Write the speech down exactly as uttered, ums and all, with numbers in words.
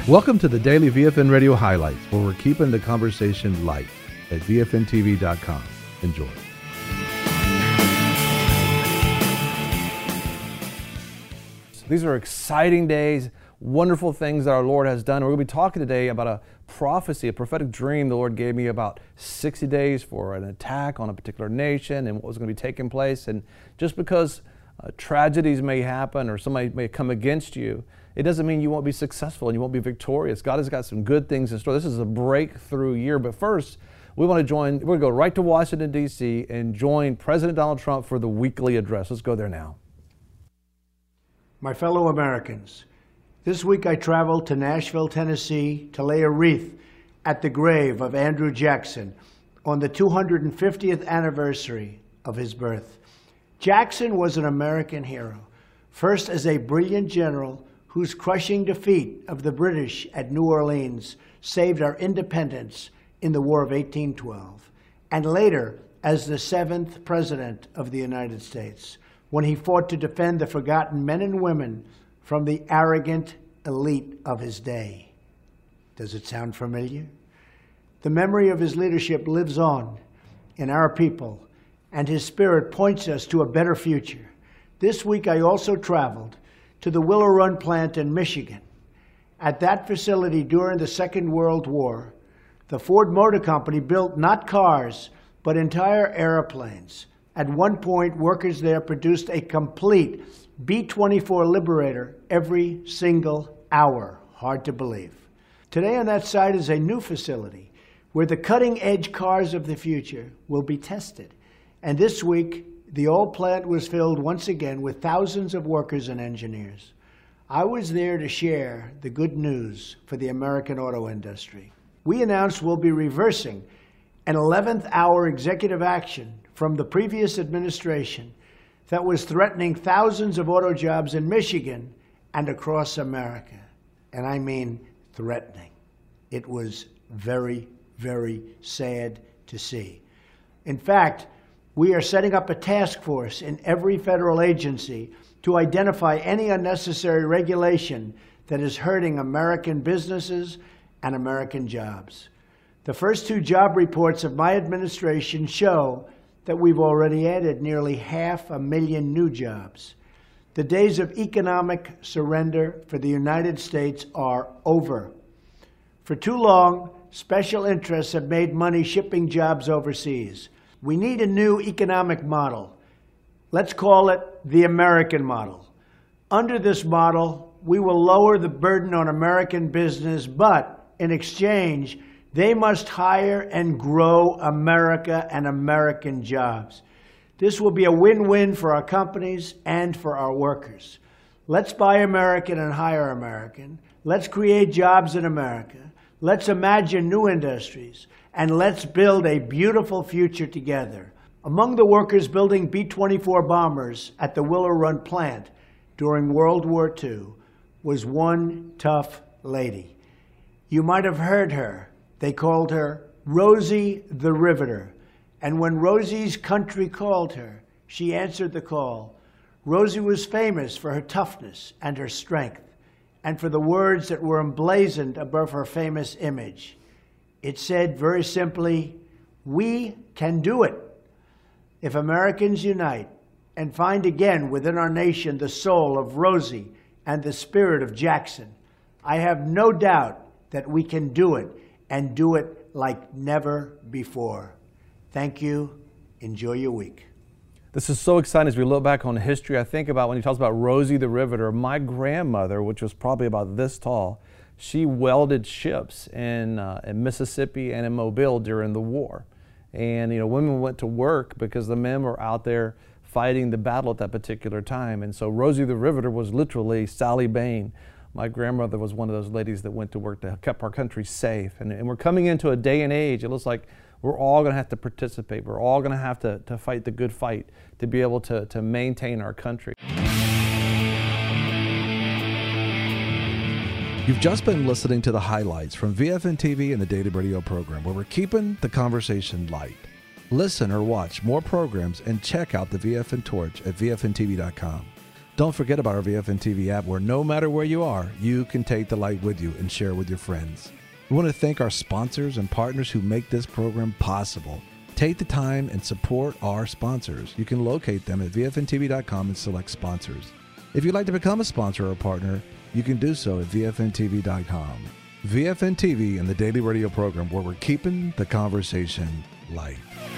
Welcome to the Daily V F N Radio Highlights, where we're keeping the conversation light at V F N T V dot com. Enjoy. These are exciting days, wonderful things that our Lord has done. We're going to be talking today about a prophecy, a prophetic dream the Lord gave me about sixty days for an attack on a particular nation and what was going to be taking place. And just because uh, tragedies may happen or somebody may come against you, it doesn't mean you won't be successful and you won't be victorious. God has got some good things in store. This is a breakthrough year. But first, we want to join, we're going to go right to Washington, D C and join President Donald Trump for the weekly address. Let's go there now. My fellow Americans, this week I traveled to Nashville, Tennessee to lay a wreath at the grave of Andrew Jackson on the two hundred fiftieth anniversary of his birth. Jackson was an American hero, first as a brilliant general whose crushing defeat of the British at New Orleans saved our independence in the War of eighteen twelve, and later as the seventh President of the United States, when he fought to defend the forgotten men and women from the arrogant elite of his day. Does it sound familiar? The memory of his leadership lives on in our people, and his spirit points us to a better future. This week I also traveled to the Willow Run plant in Michigan. At that facility during the Second World War, the Ford Motor Company built not cars, but entire airplanes. At one point, workers there produced a complete B twenty-four Liberator every single hour. Hard to believe. Today on that site is a new facility where the cutting-edge cars of the future will be tested. And this week, the old plant was filled once again with thousands of workers and engineers. I was there to share the good news for the American auto industry. We announced we'll be reversing an eleventh hour executive action from the previous administration that was threatening thousands of auto jobs in Michigan and across America. And I mean threatening. It was very, very sad to see. In fact, we are setting up a task force in every federal agency to identify any unnecessary regulation that is hurting American businesses and American jobs. The first two job reports of my administration show that we've already added nearly half a million new jobs. The days of economic surrender for the United States are over. For too long, special interests have made money shipping jobs overseas. We need a new economic model. Let's call it the American model. Under this model, we will lower the burden on American business, but in exchange, they must hire and grow America and American jobs. This will be a win-win for our companies and for our workers. Let's buy American and hire American. Let's create jobs in America. Let's imagine new industries. And let's build a beautiful future together. Among the workers building B twenty-four bombers at the Willow Run plant during World War Two was one tough lady. You might have heard her. They called her Rosie the Riveter. And when Rosie's country called her, she answered the call. Rosie was famous for her toughness and her strength, and for the words that were emblazoned above her famous image. It said very simply, "We can do it." If Americans unite and find again within our nation the soul of Rosie and the spirit of Jackson, I have no doubt that we can do it, and do it like never before. Thank you. Enjoy your week. This is so exciting as we look back on history. I think about when he talks about Rosie the Riveter, my grandmother, which was probably about this tall, she welded ships in, uh, in Mississippi and in Mobile during the war. And, you know, women went to work because the men were out there fighting the battle at that particular time. And so Rosie the Riveter was literally Sally Bain. My grandmother was one of those ladies that went to work to keep our country safe. And, and we're coming into a day and age, it looks like we're all going to have to participate. We're all going to have to, to fight the good fight to be able to, to maintain our country. You've just been listening to the highlights from V F N T V and the Daily Radio program, where we're keeping the conversation light. Listen or watch more programs and check out the V F N Torch at V F N T V dot com. Don't forget about our V F N T V app, where no matter where you are, you can take the light with you and share with your friends. We want to thank our sponsors and partners who make this program possible. Take the time and support our sponsors. You can locate them at V F N T V dot com and select sponsors. If you'd like to become a sponsor or a partner, you can do so at V F N T V dot com. V F N T V and the daily radio program where we're keeping the conversation light.